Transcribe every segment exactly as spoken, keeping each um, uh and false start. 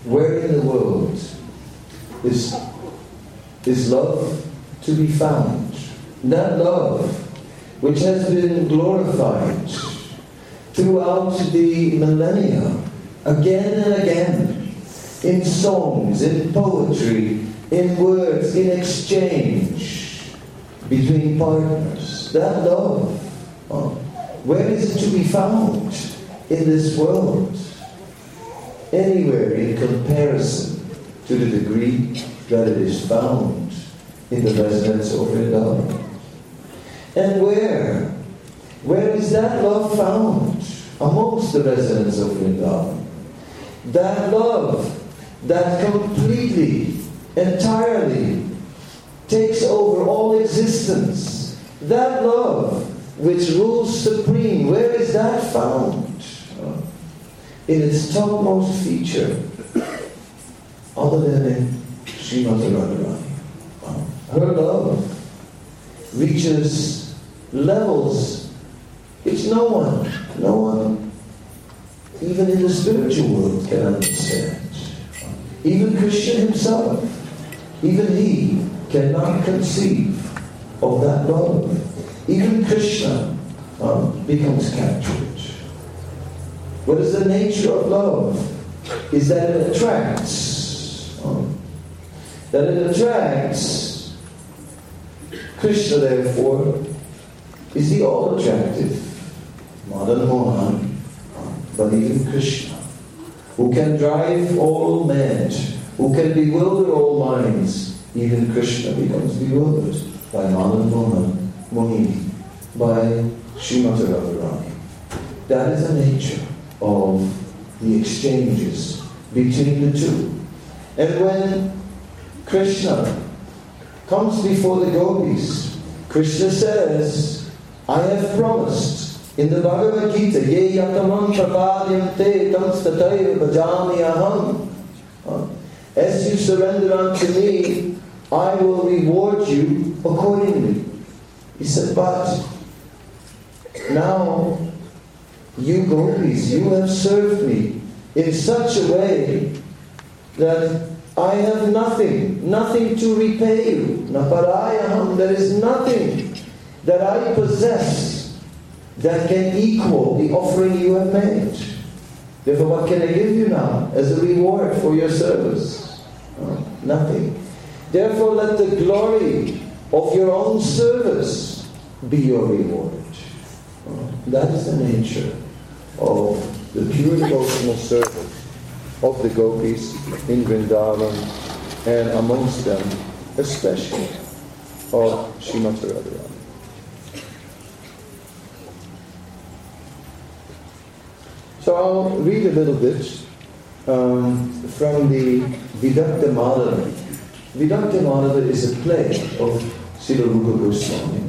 where in the world is, is love to be found? That love which has been glorified throughout the millennia, again and again, in songs, in poetry, in words, in exchange between partners. That love, uh, where is it to be found in this world? Anywhere in comparison to the degree that it is found in the residence of Vrindavan. And where? Where is that love found? Amongst the residents of Vrindavan. That love that completely, entirely takes over all existence. That love which rules supreme. Where is that found? In its topmost feature, other than in Srimati Radharani. Her love reaches levels which no one, no one, even in the spiritual world, can understand. Even Krishna himself, even he cannot conceive of that love. Even Krishna uh, becomes captured. What is the nature of love? Is that it attracts. Um, that it attracts. Krishna, therefore, is the all-attractive Madan Mohan, but even Krishna, who can drive all mad, who can bewilder all minds. Even Krishna becomes bewildered by Madan Mohan, Mohini, by Srimati Radharani. That is the nature of the exchanges between the two. And when Krishna comes before the gopis, Krishna says, I have promised in the Bhagavad Gita, Ye yatamam prapadyante tamstataiva bhajami aham. As you surrender unto me, I will reward you accordingly. He said, but now you gopis, you have served me in such a way that I have nothing, nothing to repay you. Naparayaham, there is nothing that I possess that can equal the offering you have made. Therefore, what can I give you now as a reward for your service? Oh, nothing. Therefore, let the glory of your own service be your reward. Oh, that is the nature of the pure devotional service of the gopis in Vrindavan, and amongst them especially of Srimati Radharani. So I'll read a little bit um, from the Vidakta Madhava. Vidakta Madhava is a play of Srila Rupa Goswami.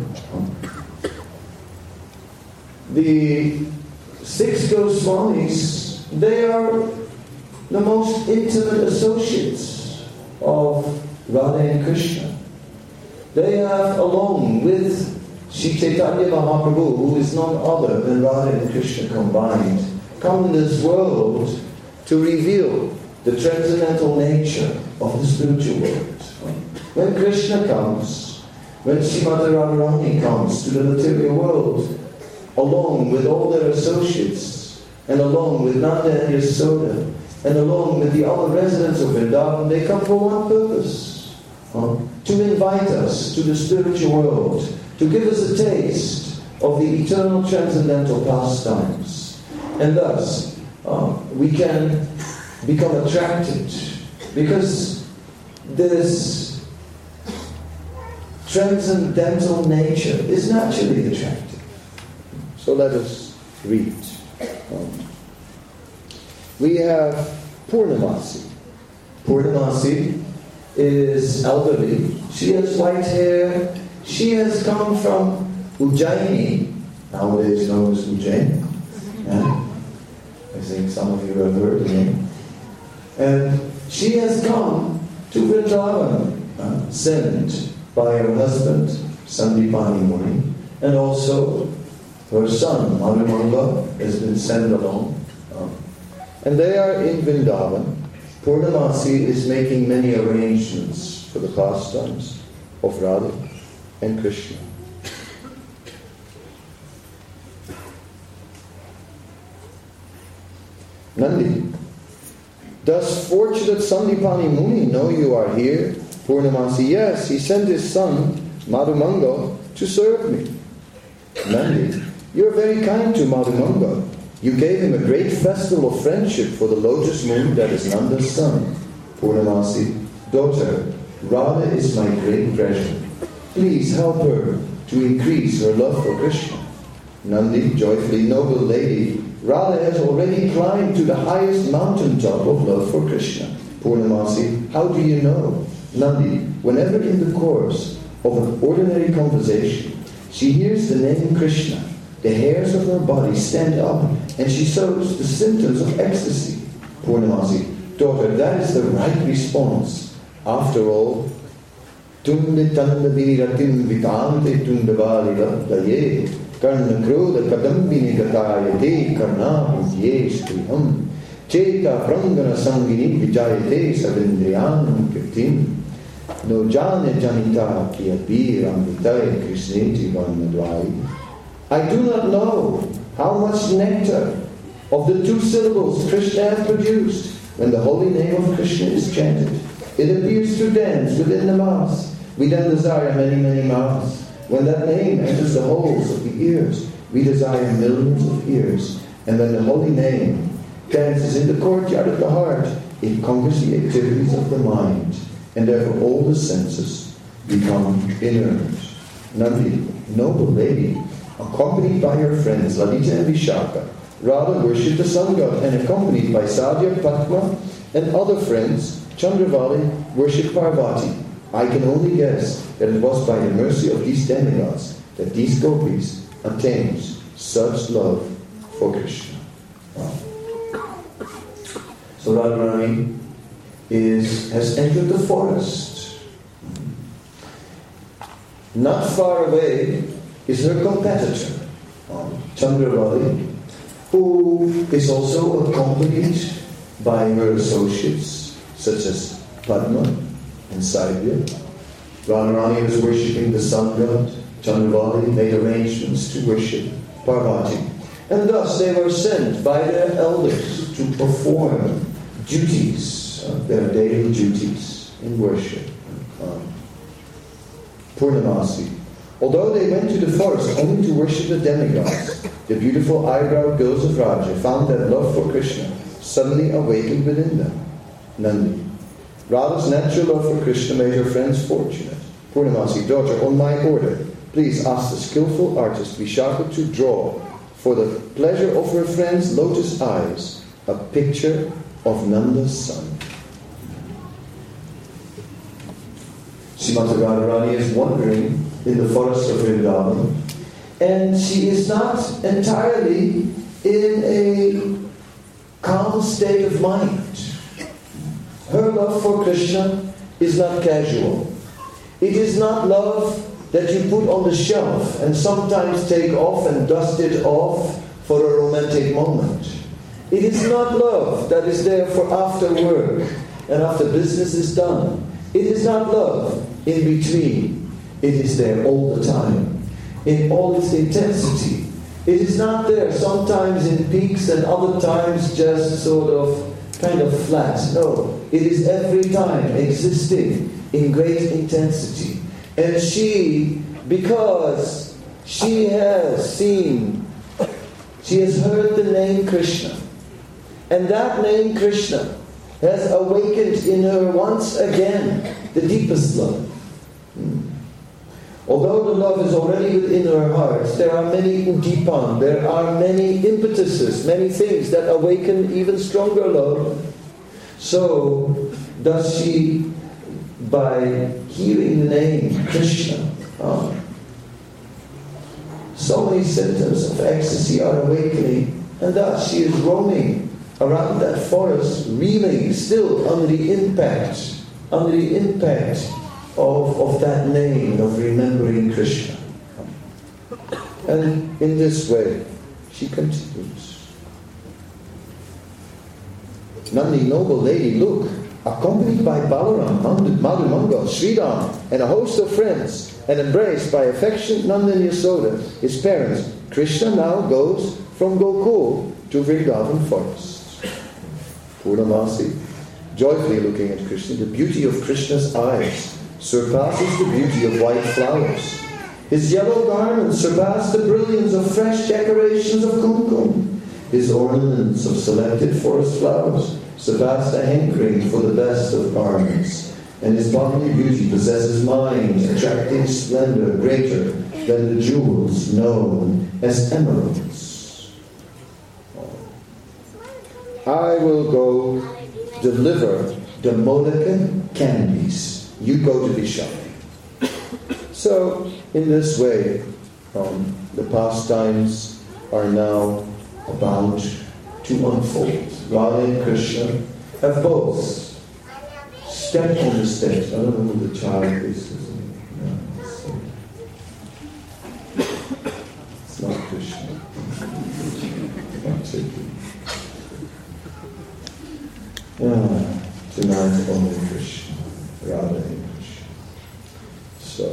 The six Goswamis, they are the most intimate associates of Radha and Krishna. They have, along with Sri Chaitanya Mahaprabhu, who is none other than Radha and Krishna combined, come in this world to reveal the transcendental nature of the spiritual world. When Krishna comes, when Srimati Radharani comes to the material world, along with all their associates, and along with Nanda and Yasoda, and along with the other residents of Vrindavan, they come for one purpose: uh, to invite us to the spiritual world, to give us a taste of the eternal transcendental pastimes. And thus, uh, we can become attracted, because this transcendental nature is naturally attractive. So let us read. Um, we have Purnamasi. Purnamasi is elderly. She has white hair. She has come from Ujjaini, nowadays known as Ujjain. Yeah. I think some of you have heard the name. And she has come to Vrindavan, uh, sent by her husband, Sandipani Muni, and also her son, Madhumanga, has been sent along. Uh, and they are in Vrindavan. Purnamasi is making many arrangements for the pastimes of Radha and Krishna. Nandi, does fortunate Sandipani Muni know you are here? Purnamasi, yes, he sent his son, Madhumanga, to serve me. Nandi, you are very kind to Madhumanga. You gave him a great festival of friendship for the lotus moon that is Nanda's son. Purnamasi, daughter, Radha is my great treasure. Please help her to increase her love for Krishna. Nandi, joyfully noble lady, Radha has already climbed to the highest mountaintop of love for Krishna. Purnamasi, how do you know? Nandi, whenever in the course of an ordinary conversation, she hears the name Krishna, the hairs of her body stand up and she shows the symptoms of ecstasy. Purnamasi, daughter, that is the right response. After all, Tunde tanda viniratim vitante tundavalila daye karna kroda kadambini gatayate karna udye skriham cheta prangana sangini vijayate savindriyanam kirtim no jane janita kiyabir amritai krishneti varnadvai. I do not know how much nectar of the two syllables Krishna has produced when the holy name of Krishna is chanted. It appears to dance within the mouth. We then desire many, many mouths. When that name enters the holes of the ears, we desire millions of ears. And when the holy name dances in the courtyard of the heart, it conquers the activities of the mind. And therefore all the senses become inert. Nandi, noble lady, accompanied by her friends Lalita and Vishaka, Radha worshipped the sun god, and accompanied by Sadhya, Padma, and other friends, Chandravali worshipped Parvati. I can only guess that it was by the mercy of these demigods that these gopis attained such love for Krishna. Wow. So Radharani is has entered the forest. Not far away is her competitor, um, Chandravali, who is also accompanied by her associates, such as Padma and Saibya. Radharani was worshipping the sun god. Chandravali made arrangements to worship Parvati. And thus they were sent by their elders to perform duties, uh, their daily duties in worship. Um, Purnamasi. Although they went to the forest only to worship the demigods, the beautiful eyebrow girls of Raja found that love for Krishna suddenly awakened within them. Nandi. Radha's natural love for Krishna made her friends fortunate. Purnamasi, daughter, on my order, please ask the skillful artist Vishaka to draw, for the pleasure of her friend's lotus eyes, a picture of Nanda's son. Srimati Radharani is wandering in the forest of Vrindavan, and she is not entirely in a calm state of mind. Her love for Krishna is not casual. It is not love that you put on the shelf and sometimes take off and dust it off for a romantic moment. It is not love that is there for after work and after business is done. It is not love in between. It is there all the time, in all its intensity. It is not there sometimes in peaks and other times just sort of kind of flat. No, it is every time existing in great intensity. And she, because she has seen, she has heard the name Krishna, and that name Krishna has awakened in her once again the deepest love. Hmm. Although the love is already within her heart, there are many udipan, there are many impetuses, many things that awaken even stronger love. So does she, by hearing the name Krishna, um, so many symptoms of ecstasy are awakening, and thus she is roaming around that forest, reeling still under the impact, under the impact of, of that name, of remembering Krishna. And in this way, she continues. Nandi, noble lady, look, accompanied by Balaram, Madhumangal, Sridham, and a host of friends, and embraced by affectionate Nanda and Yasoda, his parents, Krishna now goes from Gokul to Vrindavan forest. Purnamasi, joyfully looking at Krishna, the beauty of Krishna's eyes surpasses the beauty of white flowers. His yellow garments surpass the brilliance of fresh decorations of kumkum. His ornaments of selected forest flowers surpass the hankering for the best of garments. And his bodily beauty possesses mind, attracting splendor greater than the jewels known as emeralds. I will go deliver the Moleka candies. You go to Vishali. So, in this way, um, the pastimes are now about to unfold. Radha and Krishna have both stepped on the stage. I don't know who the child is. No, it's not Krishna. Not Chitty. Ah, tonight only Krishna. Radha and Krishna. So,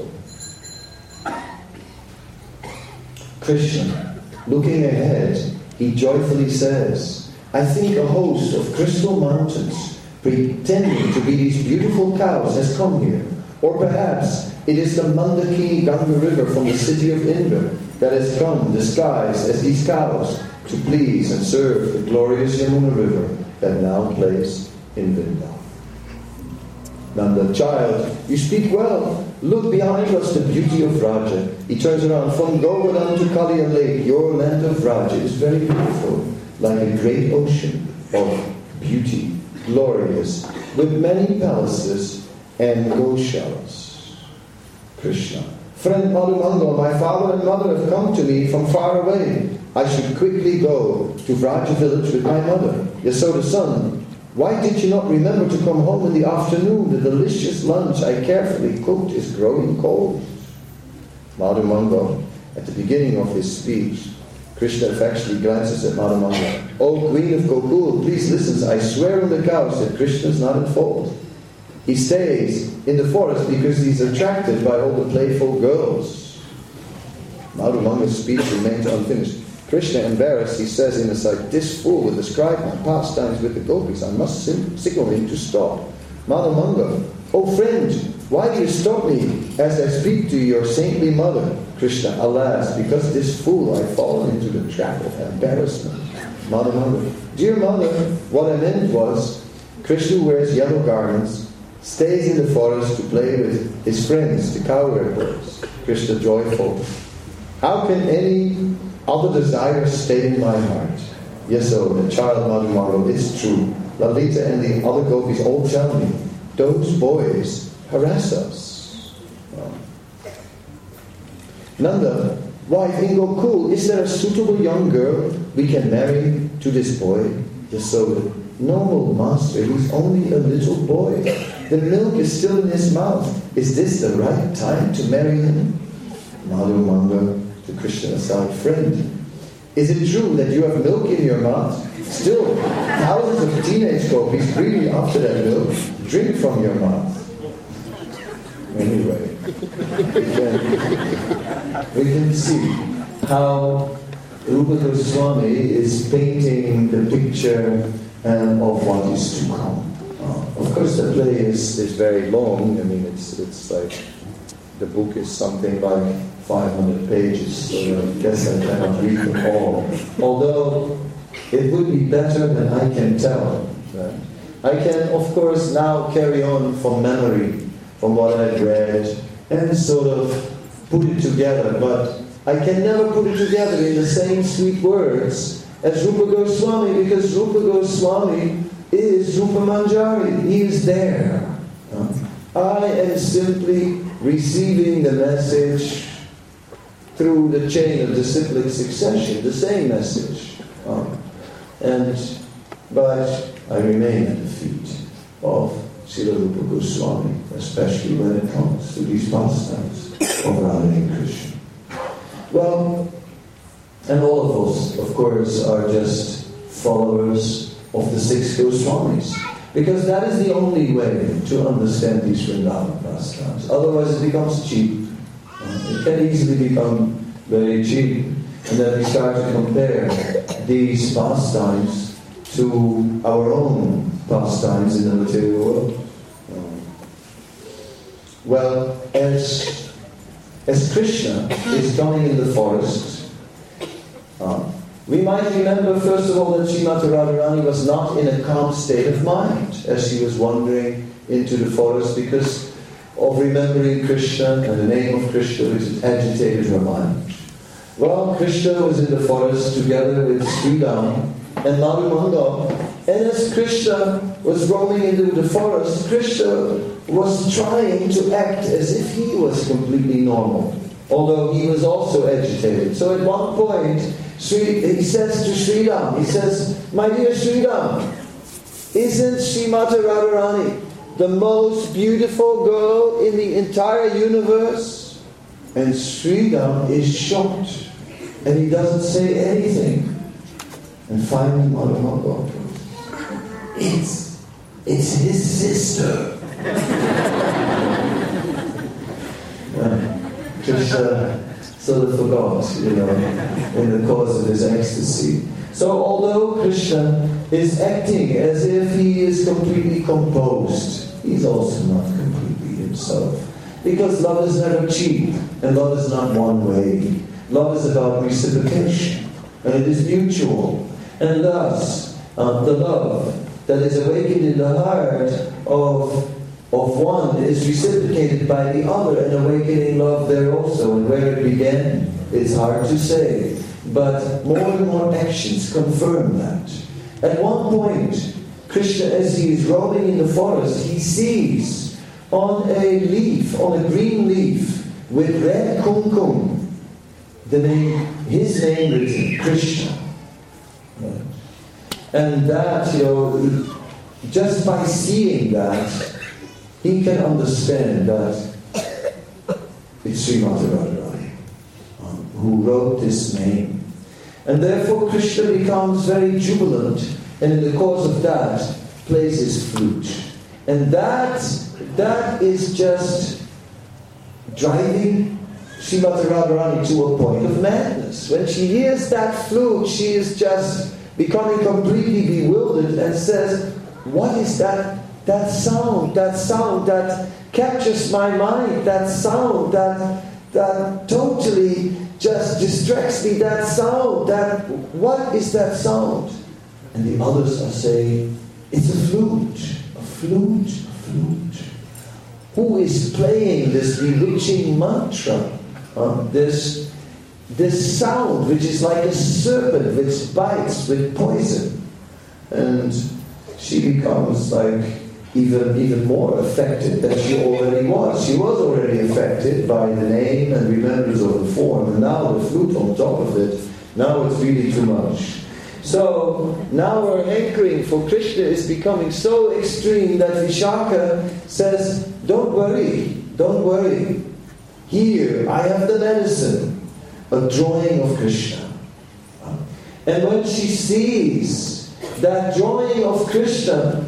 Krishna, looking ahead, he joyfully says, I think a host of crystal mountains pretending to be these beautiful cows has come here. Or perhaps it is the Mandakini Ganga river from the city of Indra that has come disguised as these cows to please and serve the glorious Yamuna river that now plays in Vrindavan. Nanda, child, you speak well. Look behind us, the beauty of Vraja. He turns around. From Govardhan to Kalia Lake, your land of Vraja is very beautiful, like a great ocean of beauty, glorious, with many palaces and goshalas. Krishna. Friend Madhumangal, my father and mother have come to me from far away. I should quickly go to Vraja village with my mother. Yasoda, son, why did you not remember to come home in the afternoon? The delicious lunch I carefully cooked is growing cold. Madhumangal, at the beginning of his speech, Krishna affectionately glances at Madhumangal. O Queen of Gokul, please listen. I swear on the cows that Krishna is not at fault. He stays in the forest because he's attracted by all the playful girls. Madhumangal's speech remains unfinished. Krishna, embarrassed, he says in aside, this fool will describe my pastimes with the gopis. I must sim- signal him to stop. Madhumangal, oh friend, why do you stop me as I speak to your saintly mother? Krishna, alas, because this fool I've fallen into the trap of embarrassment. Madhumangal, dear mother, what I meant was, Krishna wears yellow garments, stays in the forest to play with his friends, the cowherders. Krishna, joyful. How can any other desires stay in my heart? Yes, so the child Madhumangal, it's true. Lalita and the other gopis all tell me, those boys harass us. Well, Nanda, wife in Gokul, is there a suitable young girl we can marry to this boy? Yasoda, no, master, he's only a little boy. The milk is still in his mouth. Is this the right time to marry him? Madhumangal, to Krishna aside, friend, is it true that you have milk in your mouth? Still, thousands of teenage gopis greedy after that milk drink from your mouth. Anyway, we can, we can see how Rupa Goswami is painting the picture um, of what is to come. Uh, of course, the play is, is very long. I mean, it's it's like the book is something like five hundred pages, so I guess I cannot read them all. Although it would be better than I can tell. Right? I can, of course, now carry on from memory, from what I've read, and sort of put it together, but I can never put it together in the same sweet words as Rupa Goswami, because Rupa Goswami is Rupa Manjari. He is there. I am simply receiving the message through the chain of disciplic succession, the same message. Um, and but I remain at the feet of Srila Rupa Goswami, especially when it comes to these pastimes of Radha and Krishna. Well, and all of us, of course, are just followers of the six Goswamis. Because that is the only way to understand these Vrindavan pastimes. Otherwise it becomes cheap. It can easily become very cheap. And then we start to compare these pastimes to our own pastimes in the material world. Well, as, as Krishna is coming in the forest, uh, we might remember first of all that Srimati Radharani was not in a calm state of mind as she was wandering into the forest because of remembering Krishna and the name of Krishna, which had agitated her mind. Well, Krishna was in the forest together with Sridham and Madhumanga, and as Krishna was roaming into the forest, Krishna was trying to act as if he was completely normal, although he was also agitated. So at one point, Sri, he says to Sridham, he says, "My dear Sridham, isn't Srimati Radharani the most beautiful girl in the entire universe?" And Sridham is shocked, and he doesn't say anything. And finally, Madhumanga, it's, it's his sister. uh, Krishna sort of forgot, you know, in the course of his ecstasy. So although Krishna is acting as if he is completely composed, he's also not completely himself. Because love is never cheap, and love is not one way. Love is about reciprocation, and it is mutual. And thus, uh, the love that is awakened in the heart of, of one is reciprocated by the other, and awakening love there also. And where it began, it's hard to say. But more and more actions confirm that. At one point, Krishna, as he is roaming in the forest, he sees on a leaf, on a green leaf, with red kumkum, the name, his name written, Krishna. And that, you know, just by seeing that, he can understand that it's Srimati Radharani um, who wrote this name. And therefore Krishna becomes very jubilant, and in the course of that, plays his flute. And that, that is just driving Srimati Radharani to a point of madness. When she hears that flute, she is just becoming completely bewildered and says, "What is that, that sound, that sound that captures my mind, that sound that, that totally just distracts me, that sound, that, what is that sound?" And the others are saying, "It's a flute, a flute, a flute." Who is playing this bewitching mantra? Uh, this, this sound which is like a serpent which bites with poison. And she becomes like even, even more affected than she already was. She was already affected by the name and remembrance of the form, and now the flute on top of it, now it's really too much. So now her hankering for Krishna is becoming so extreme that Vishaka says, "Don't worry, don't worry. Here, I have the medicine, a drawing of Krishna." And when she sees that drawing of Krishna,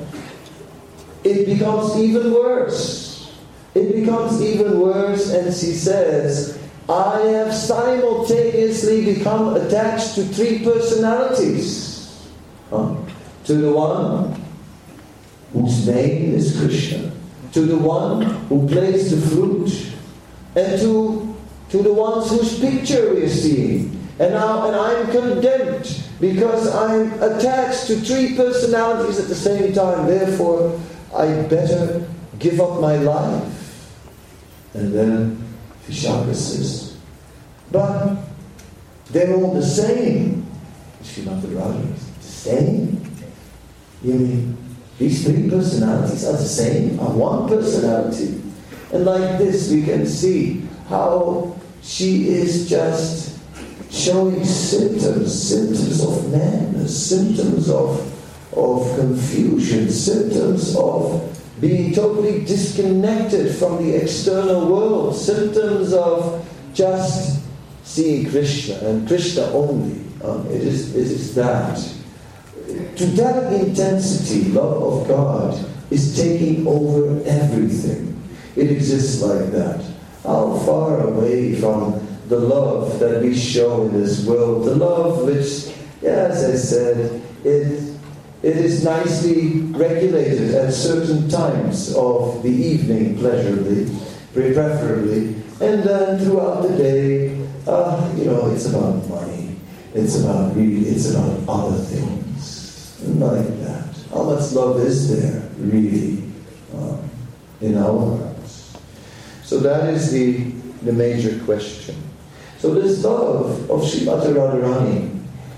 it becomes even worse. It becomes even worse, and she says, "I have simultaneously become attached to three personalities. Huh? To the one whose name is Krishna, to the one who plays the flute, and to, to the ones whose picture we are seeing. And now, and I'm condemned because I'm attached to three personalities at the same time. Therefore, I better give up my life." And then Vishaka says, "But they're all the same." Srimati Radharani, the same? You mean these three personalities are the same? Are one personality? And like this we can see how she is just showing symptoms, symptoms of madness, symptoms of, of confusion, symptoms of being totally disconnected from the external world, symptoms of just seeing Krishna and Krishna only. Um, it is it is that. to that intensity, love of God is taking over everything. It exists like that. How far away from the love that we show in this world, the love which, yeah, as I said, it it is nicely regulated at certain times of the evening, pleasurably, preferably, and then throughout the day, uh, you know, it's about money. It's about really, it's about other things. Like that. How much love is there, really, uh, in our hearts? So that is the, the major question. So this love of Srimati Radharani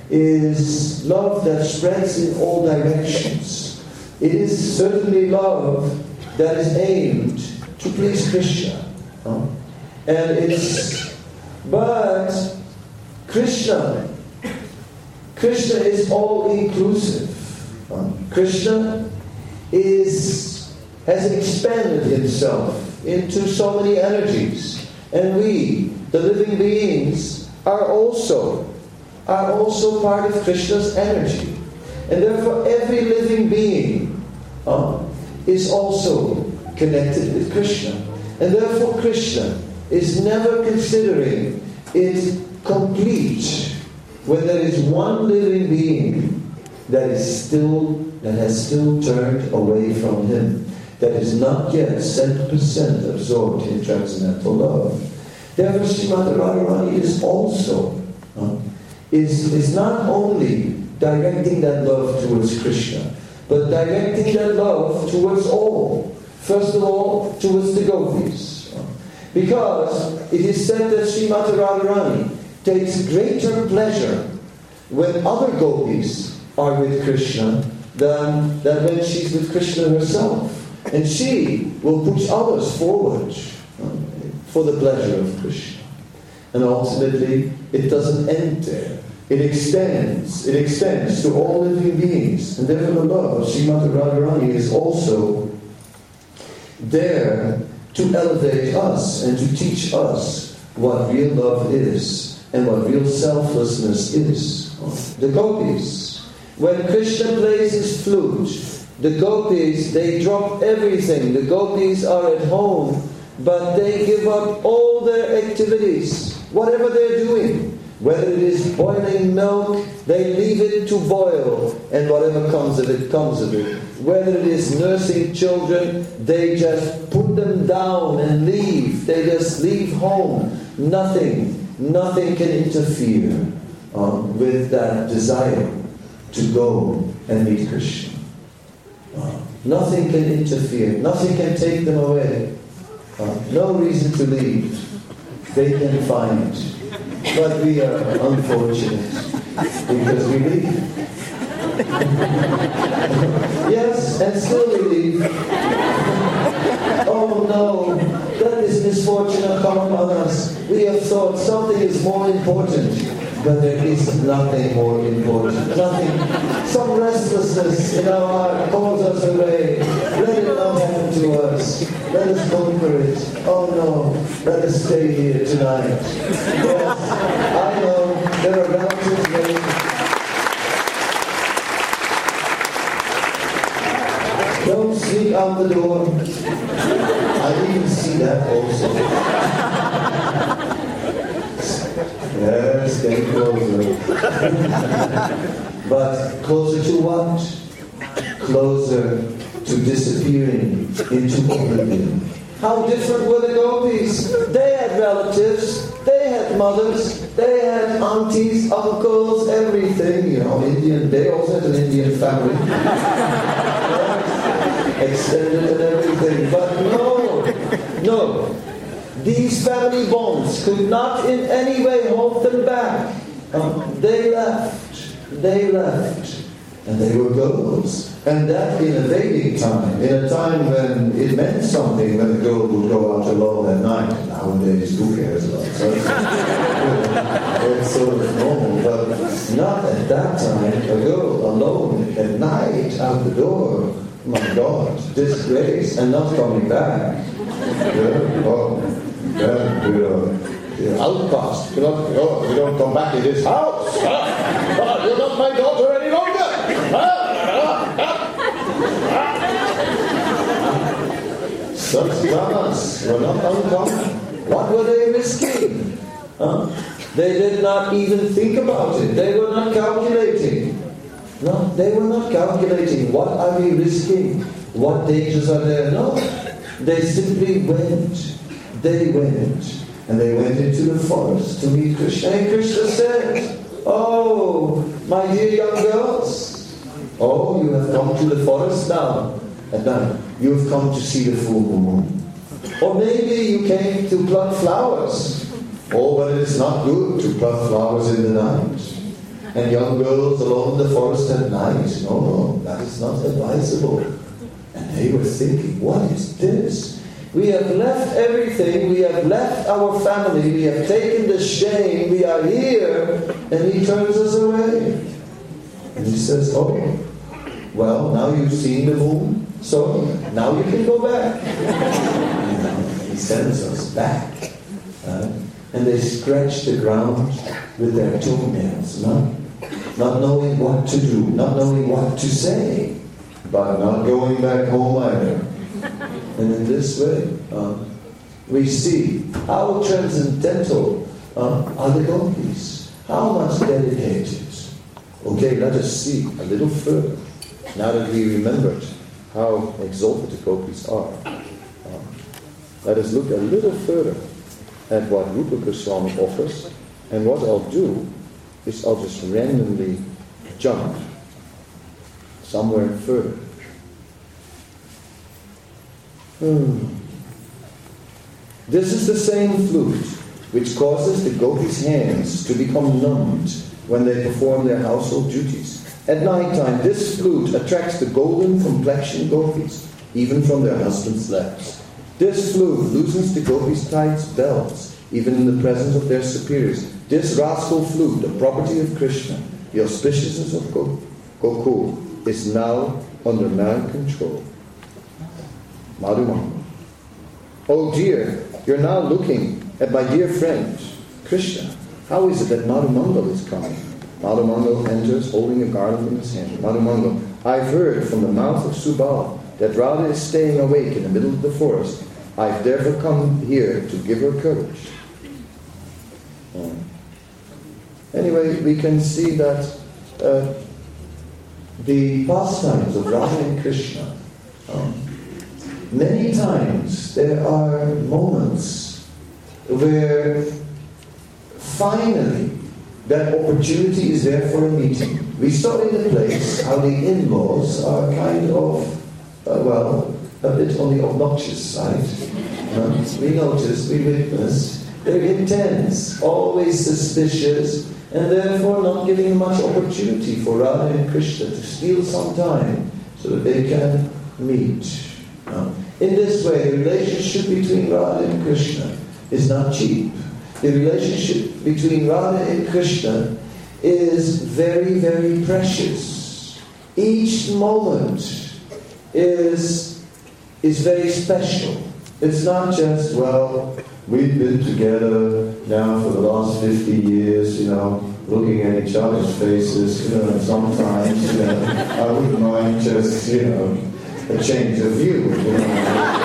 is love that spreads in all directions. It is certainly love that is aimed to please Krishna. Uh, and it's, but Krishna, Krishna is all-inclusive. Uh, Krishna is, has expanded himself into so many energies. And we, the living beings, are also are also part of Krishna's energy. And therefore every living being uh, is also connected with Krishna. And therefore Krishna is never considering it complete when there is one living being that is still, that has still turned away from him, that is not yet cent percent absorbed in transcendental love. Therefore Srimati Radharani is also uh, Is, is not only directing that love towards Krishna, but directing that love towards all. First of all, towards the gopis. Because it is said that Srimati Radharani takes greater pleasure when other gopis are with Krishna than, than when she's with Krishna herself. And she will push others forward for the pleasure of Krishna. And ultimately, it doesn't end there. It extends. It extends to all living beings. And therefore the love of Srimati Radharani is also there to elevate us and to teach us what real love is and what real selflessness is. The gopis. When Krishna plays his flute, the gopis, they drop everything. The gopis are at home, but they give up all their activities. Whatever they're doing, whether it is boiling milk, they leave it to boil, and whatever comes of it, comes of it. Whether it is nursing children, they just put them down and leave. They just leave home. Nothing, nothing can interfere um, with that desire to go and meet Krishna. Uh, nothing can interfere. Nothing can take them away. Uh, no reason to leave. They can find. But we are unfortunate because we leave. Yes, and still we leave. Oh no, that is misfortune upon us. We have thought something is more important, but there is nothing more important. Nothing. Some restlessness in our heart calls us away. Let it not happen to us. Let us conquer it. Oh no, let us stay here tonight. Yes, I know there are relatives waiting. Don't sneak out the door. I even see that also. Yes, getting closer. But closer to what? Closer to disappearing into oblivion. How different were the gopis? They had relatives, they had mothers, they had aunties, uncles, everything. You know, Indian. They also had an Indian family, extended and everything. But no, no. These family bonds could not in any way hold them back. Um, they left. They left. And they were girls. And that in a dating time, in a time when it meant something when the girl would go out alone at night. Nowadays, who cares about it? So it's sort of normal, but not at that time. A girl alone at night out the door. My God, disgrace and not coming back. Yeah, oh, yeah, we're, we're outcast. You don't, oh, you don't come back in this house. Huh? Oh, you're not my daughter anymore. any longer. Such dramas were not uncommon. What were they risking? Huh? They did not even think about it. They were not calculating. No, they were not calculating. What are we risking? What dangers are there? No. They simply went. They went. And they went into the forest to meet Krishna. And Krishna said, "Oh, my dear young girls, oh, you have come to the forest now. At night, you have come to see the full moon. Or maybe you came to pluck flowers. Oh, but it is not good to pluck flowers in the night. And young girls alone in the forest at night. No, no, that is not advisable." And they were thinking, what is this? We have left everything, we have left our family, we have taken the shame, we are here, and he turns us away. And he says, "Oh, well, now you've seen the moon, so now you can go back." And he sends us back. Uh, and they scratch the ground with their toenails, not, not knowing what to do, not knowing what to say, but not going back home either. And in this way, uh, we see how transcendental uh, are the gopis, how much dedicated. Okay, let us see a little further, now that we remembered how exalted the gopis are. Uh, let us look a little further at what Rupa Goswami offers, and what I'll do is I'll just randomly jump somewhere further. Hmm. This is the same flute which causes the gopis' hands to become numbed when they perform their household duties. At night time, this flute attracts the golden complexioned gopis, even from their husbands' laps. This flute loosens the gopis' tight belts, even in the presence of their superiors. This rascal flute, the property of Krishna, the auspiciousness of Gokul, is now under my control. Madhumangal. Oh dear, you're now looking at my dear friend, Krishna. How is it that Madhumangal is coming? Madhumangal enters holding a garland in his hand. Madhumangal, I've heard from the mouth of Subala that Radha is staying awake in the middle of the forest. I've therefore come here to give her courage. Um, anyway, we can see that uh, the pastimes of Radha and Krishna, um, many times there are moments where finally that opportunity is there for a meeting. We saw in the place how the in-laws are kind of, uh, well, a bit on the obnoxious side. Um, we noticed, we witnessed, they're intense, always suspicious, and therefore not giving much opportunity for Radha and Krishna to steal some time so that they can meet. Um, in this way, the relationship between Radha and Krishna is not cheap. The relationship between Radha and Krishna is very, very precious. Each moment is, is very special. It's not just, well, we've been together now for the last fifty years, you know, looking at each other's faces, you know, and sometimes, you know, I wouldn't mind just, you know, a change of view, you know.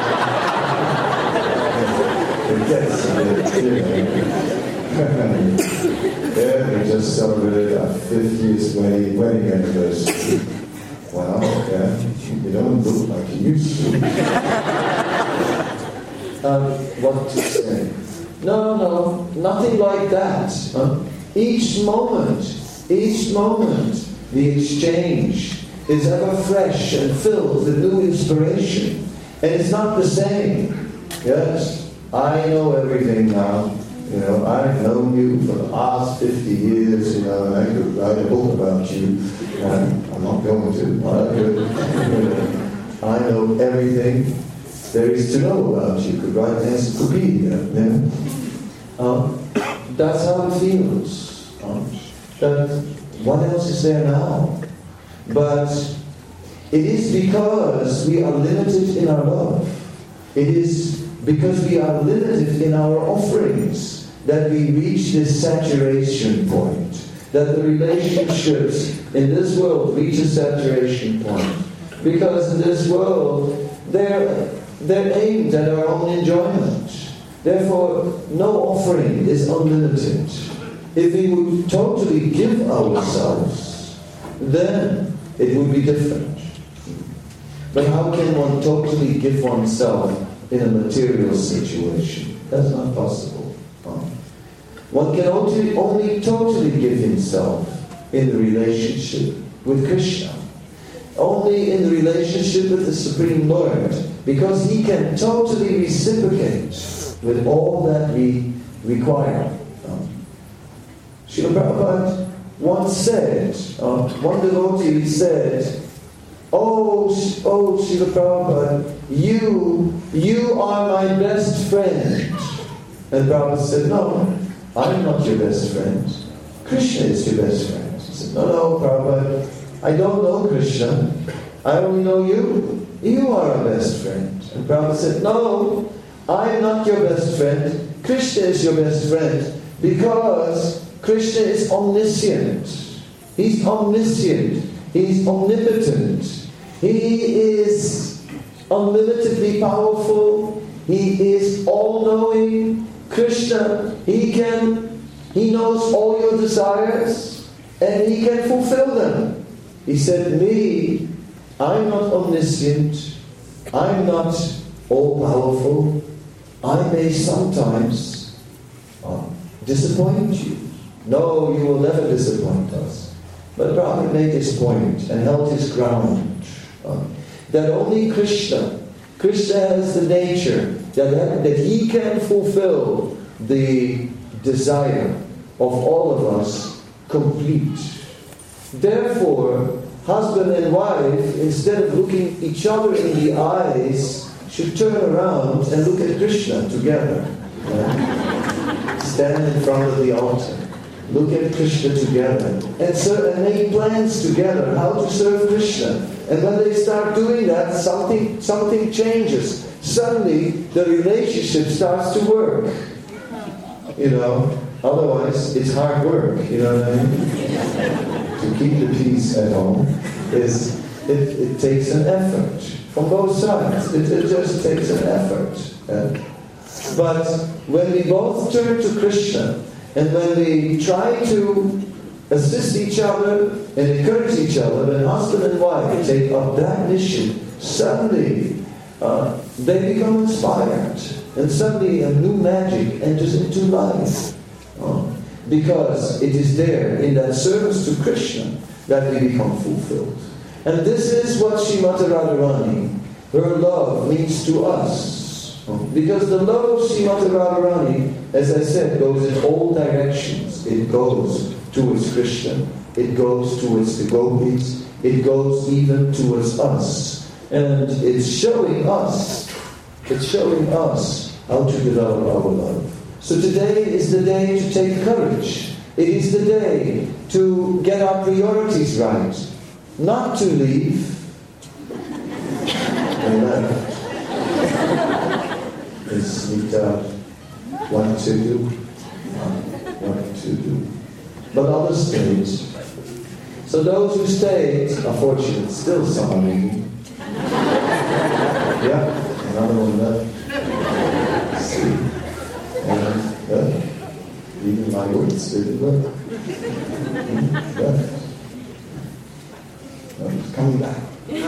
It gets a bit, you know. Yeah, we just celebrated our fiftieth wedding, wedding anniversary. Wow, yeah, you don't look like you used to. Um, what to say? No, no, nothing like that. Huh? Each moment, each moment, the exchange is ever fresh and filled with new inspiration. And it's not the same. Yes, I know everything now. You know, I've known you for the last fifty years, you know, and I could write a book about you. And I'm not going to, but I could. You know, I know everything there is to know about you. Could write an encyclopedia. Yeah? Um, that's how it feels. Um, that what else is there now? But it is because we are limited in our love. It is because we are limited in our offerings that we reach this saturation point. that the relationships in this world reach a saturation point. Because in this world, they're, they're aimed at our own enjoyment. Therefore, no offering is unlimited. If we would totally give ourselves, then it would be different. But how can one totally give oneself in a material situation? That's not possible. One can only, only totally give himself in the relationship with Krishna. Only in the relationship with the Supreme Lord. Because He can totally reciprocate with all that we require. Um, Srila Prabhupada once said, uh, one devotee said, Oh, oh, Srila Prabhupada, you, you are my best friend. And Prabhupada said, no, I'm not your best friend. Krishna is your best friend. He said, no, no, Prabhupada, I don't know Krishna. I only know you. You are our best friend. And Prabhupada said, no, I'm not your best friend. Krishna is your best friend because Krishna is omniscient. He's omniscient. He's omnipotent. He is unlimitedly powerful. He is all-knowing. Krishna, He can, He knows all your desires and He can fulfill them. He said, me, I'm not omniscient. I'm not all-powerful. I may sometimes uh, disappoint you. No, you will never disappoint us. But Prabhupada made his point and held his ground. Uh, that only Krishna, Krishna has the nature that, that He can fulfill the desire of all of us complete. Therefore, husband and wife, instead of looking each other in the eyes, should turn around and look at Krishna together. Uh, stand in front of the altar. Look at Krishna together. And, serve, and make plans together how to serve Krishna. And when they start doing that, something, something changes. Suddenly, the relationship starts to work. You know, otherwise, it's hard work. You know what I mean? To keep the peace at home, is it, it takes an effort from both sides. It, it just takes an effort. Yeah? But when we both turn to Krishna, and when we try to assist each other and encourage each other, when husband and wife take up that mission, suddenly uh, they become inspired. And suddenly a new magic enters into life. Uh, because it is there, in that service to Krishna, that we become fulfilled. And this is what Srimati Radharani, her love, means to us. Because the love of Srimati Radharani, as I said, goes in all directions. It goes towards Krishna. It goes towards the gopis. It goes even towards us. And it's showing us, it's showing us how to develop our love. So today is the day to take courage. It is the day to get our priorities right. Not to leave. Amen. Is it uh, what to do? What to do? But others stayed. So those who stayed are fortunate. Still some are leaving. Yeah, another one left. See. And uh, even my words didn't work. Yeah. No, it's coming back.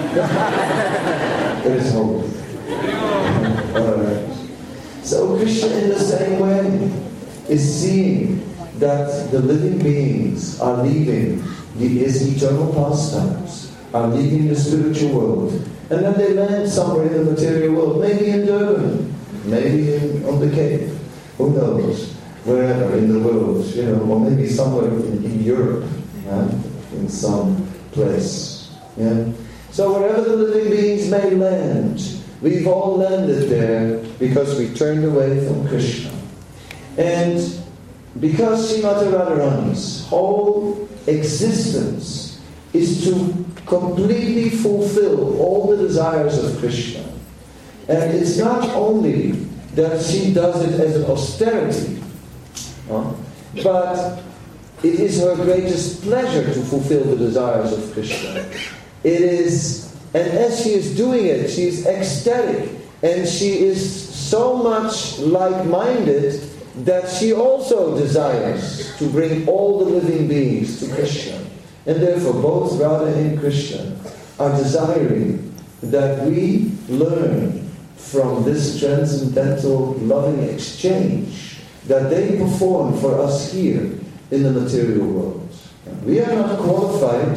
There is hope. All right. So Krishna, in the same way, is seeing that the living beings are leaving the, his eternal pastimes, are leaving the spiritual world, and then they land somewhere in the material world, maybe in Durban, maybe in, on the Cape, who knows, wherever in the world, you know, or maybe somewhere in, in Europe, yeah? In some place. Yeah? So wherever the living beings may land, we've all landed there because we turned away from Krishna. And because Srimati Radharani's whole existence is to completely fulfill all the desires of Krishna. And it's not only that she does it as an austerity, uh, but it is her greatest pleasure to fulfill the desires of Krishna. It is, and as she is doing it, she is ecstatic, and she is so much like-minded that she also desires to bring all the living beings to Krishna. And therefore both Radha and Krishna are desiring that we learn from this transcendental loving exchange that they perform for us here in the material world. We are not qualified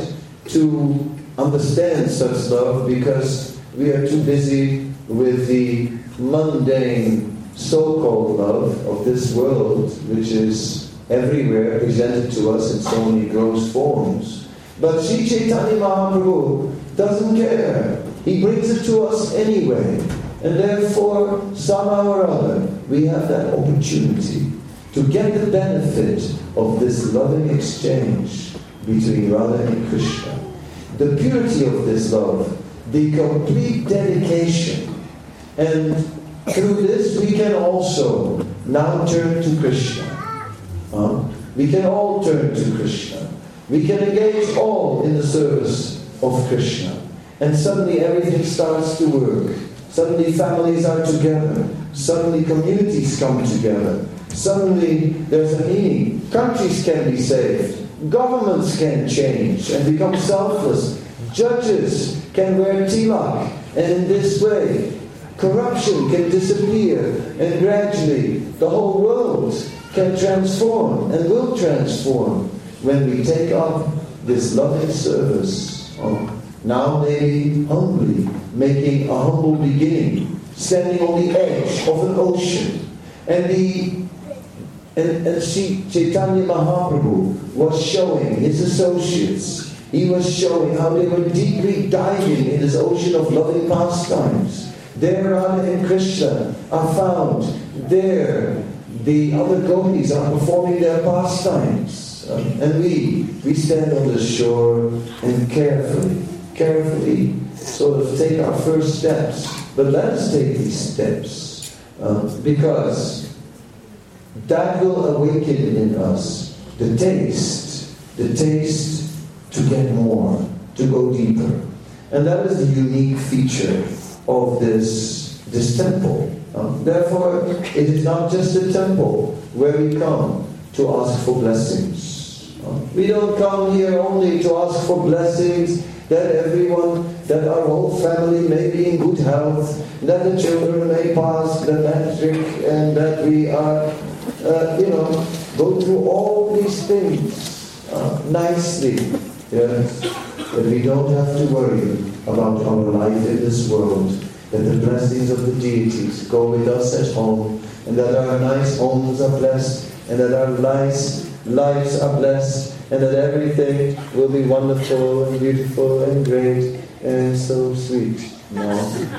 to understand such love because we are too busy with the mundane so-called love of this world, which is everywhere presented to us in so many gross forms. But Sri Chaitanya Mahaprabhu doesn't care. He brings it to us anyway. And therefore, somehow or other, we have that opportunity to get the benefit of this loving exchange between Radha and Krishna. The purity of this love, the complete dedication. And through this we can also now turn to Krishna. Uh, we can all turn to Krishna. We can engage all in the service of Krishna. And suddenly everything starts to work. Suddenly families are together. Suddenly communities come together. Suddenly there's a meaning. Countries can be saved. Governments can change and become selfless. Judges can wear tilak. And in this way, corruption can disappear. And gradually, the whole world can transform and will transform when we take up this loving service of now maybe humbly making a humble beginning, standing on the edge of an ocean. And the and, and Sri Chaitanya Mahaprabhu was showing his associates, he was showing how they were deeply diving in this ocean of loving pastimes. There Radha and Krishna are found. There the other gopis are performing their pastimes. Um, and we, we stand on the shore and carefully, carefully sort of take our first steps. But let us take these steps uh, because that will awaken in us the taste, the taste to get more, to go deeper. And that is the unique feature of this, this temple. Um, therefore, it is not just a temple where we come to ask for blessings. Um, we don't come here only to ask for blessings, that everyone, that our whole family may be in good health, that the children may pass the matric, and that we are, uh, you know, go through all these things uh, nicely. Yes, that we don't have to worry about our life in this world, that the blessings of the deities go with us at home, and that our nice homes are blessed, and that our nice lives are blessed, and that everything will be wonderful and beautiful and great and so sweet. No.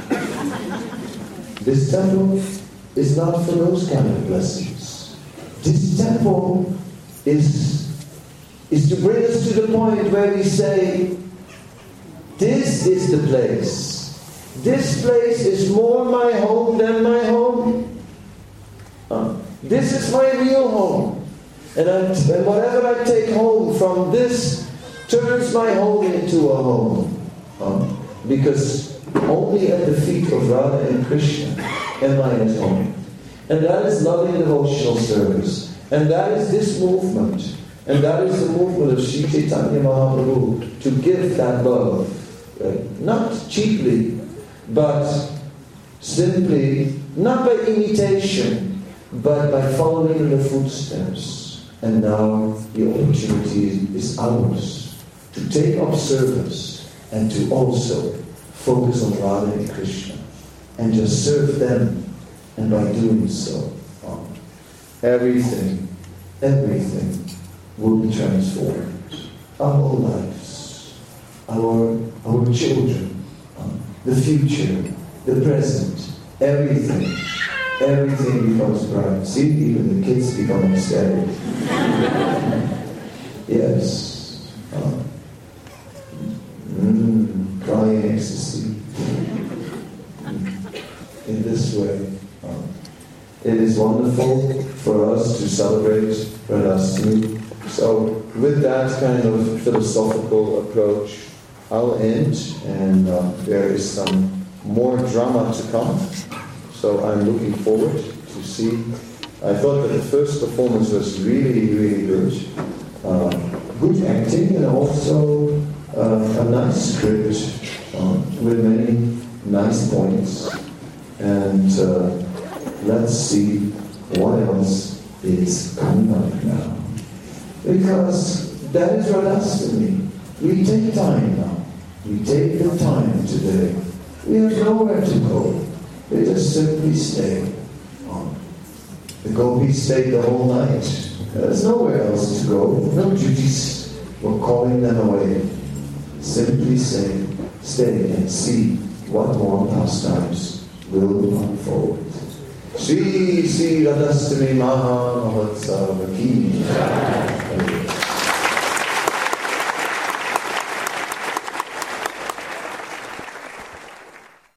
This temple is not for those kind of blessings. This temple is is to bring us to the point where we say, this is the place. This place is more my home than my home. Uh, this is my real home. And, I, and whatever I take home from this turns my home into a home. Uh, because only at the feet of Radha and Krishna am I at home. And that is loving devotional service. And that is this movement. And that is the movement of Sri Chaitanya Mahaprabhu, to give that love. Right? Not cheaply, but simply, not by imitation, but by following in the footsteps. And now the opportunity is ours to take up service and to also focus on Radha and Krishna and just serve them. And by doing so, um, everything, everything will be transformed. Our whole lives, our our children, um, the future, the present, everything, everything becomes bright. See, even the kids become ecstatic. Yes. Um, mm, crying ecstasy. In this way. Um, it is wonderful for us to celebrate Radhastami So with that kind of philosophical approach, I'll end, and uh, there is some more drama to come. So I'm looking forward to see. I thought that the first performance was really, really good. Uh, good acting, and also uh, a nice script uh, with many nice points. And uh, let's see what else is coming up now. Because that is Radhastami. We take time now. We take the time today. We have nowhere to go. We just simply stay on. The gopis stayed the whole night. There's nowhere else to go. No duties were calling them away. Simply stay, stay and see what more pastimes will unfold. Shri Shri Radhastami Maha Mahotsava Ki.